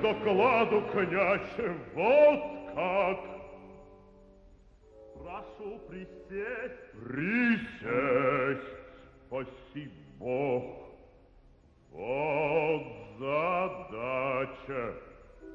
докладу, князь, вот как. Прошу присесть. Присесть, спаси Бог. Вот задача.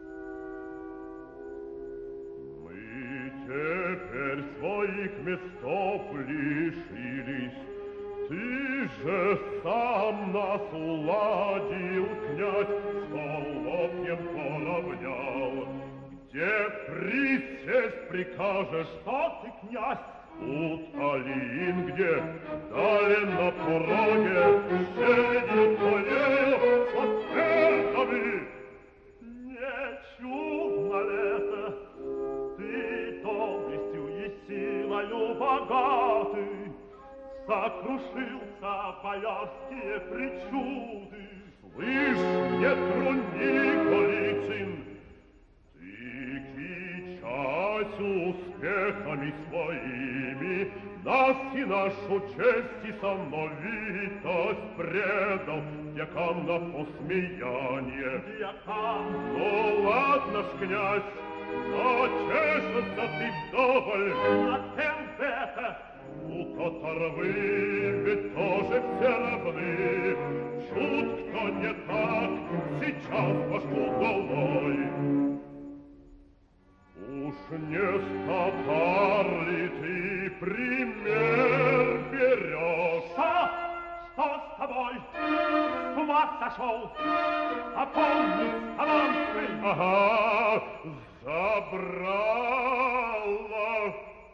Мы теперь своих местов лишились. Ты же сам нас уладил, князь, столопьем поравнял. Где присесть прикажешь? Что ты, князь? Тут Алиин, где дали на пороге щелью твоею поспешами. Не чудно ли это? Ты доблестью и силою богатый, сокрушился боярские причуды. Слышь, не труни, Голицын, ты кичась успехами своими, нас и нашу честь и сановитость предал дьякам на посмеяние. Дьякам? Ну ладно ж, князь, но чешется ты вдоволь. А кем это? У татарвы ведь тоже все равны. Чуть кто не так, сейчас пошлю долой. Уж не с татар ли ты пример берешь? Что? Что с тобой? С ума сошел? Опомнись, Аланский! Ага, забрала.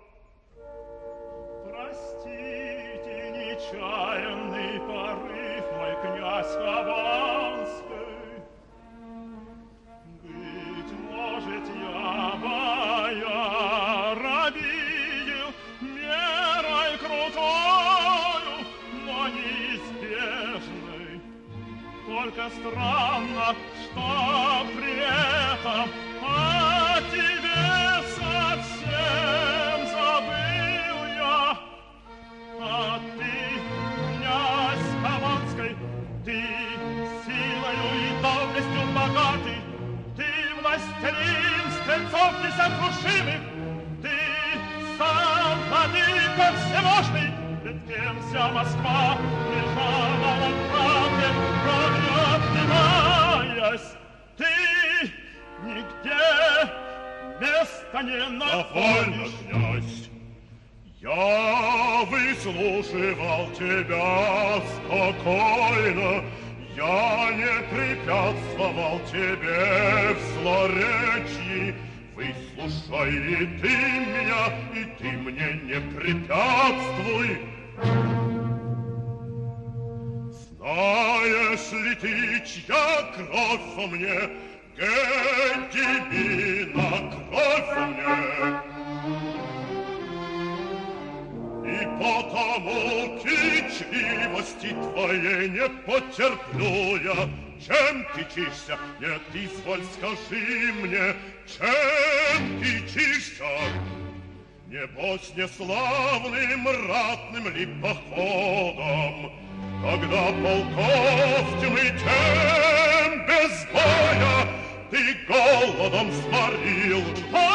Простите, нечаянный порыв, мой князь Хованский. Быть может, я бояр обидел мерой крутою, но неизбежной. Только странно, что при этом о тебе совсем забыл я. А ты, князь Хованский, ты силою и доблестью богатый, ты властелин стрельцов несокрушимых, ты сам владыка всемощный, ведь кем вся Москва лежала на правде, кровью отнимаясь, ты нигде места не Довольно, находишь. князь. Я выслушивал тебя спокойно, я не препятствовал тебе в злоречии. Выслушай и ты меня, и ты мне не препятствуй. Знаешь ли ты, чья кровь во мне? Гетибина кровь во мне. И потому кичливости твоей не потерплю я. Чем кичишься? Нет, изволь, скажи мне, чем кичишься? Небось, неславным ратным ли походом, когда полков тьмы тем без боя ты голодом сморил?